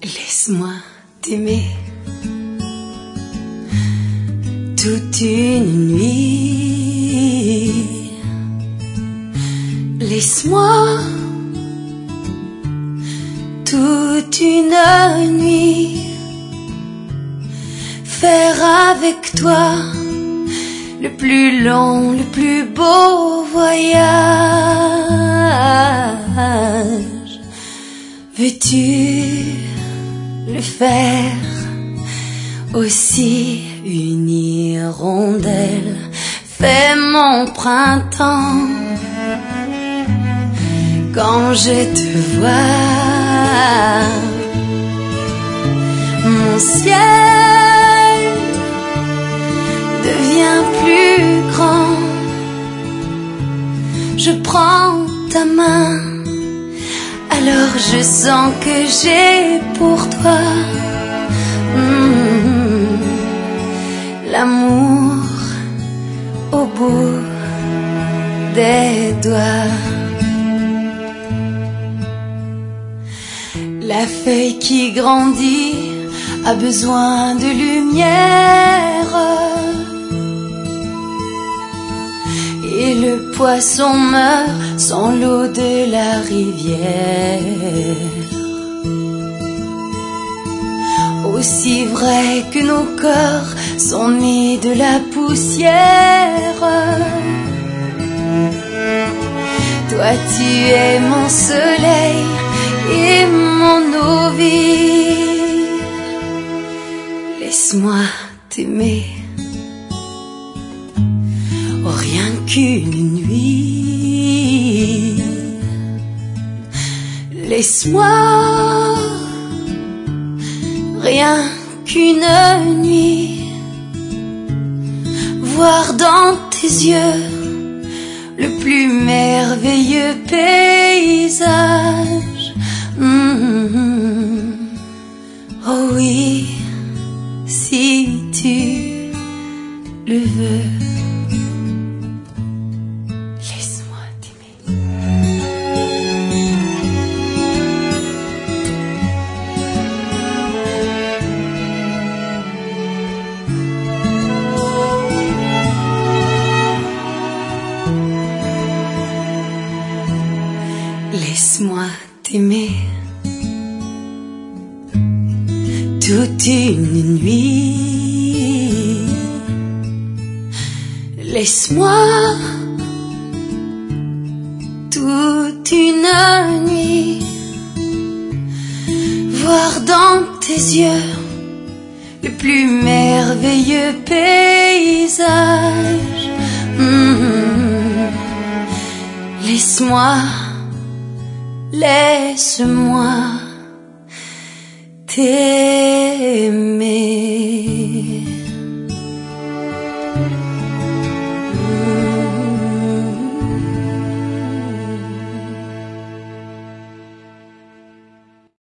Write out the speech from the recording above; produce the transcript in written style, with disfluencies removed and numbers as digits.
Laisse-moi t'aimer toute une nuit. Laisse-moi toute une nuit faire avec toi le plus long, le plus beau voyage. Veux-tu le faire aussi? Une hirondelle fait mon printemps. Quand je te vois, mon ciel devient plus grand. Je prends ta main, alors je sens que j'ai pour toi l'amour au bout des doigts. La feuille qui grandit a besoin de lumière, et le poisson meurt sans l'eau de la rivière. Aussi vrai que nos corps sont nés de la poussière, toi tu es mon soleil et mon eau vive. Laisse-moi t'aimer, oh, rien qu'une nuit. Laisse-moi rien qu'une nuit voir dans tes yeux le plus merveilleux paysage. Oh oui, si tu le veux. Laisse-moi t'aimer. Laisse-moi t'aimer toute une nuit. Laisse-moi toute une nuit voir dans tes yeux le plus merveilleux paysage. Laisse-moi, laisse-moi t'aimer.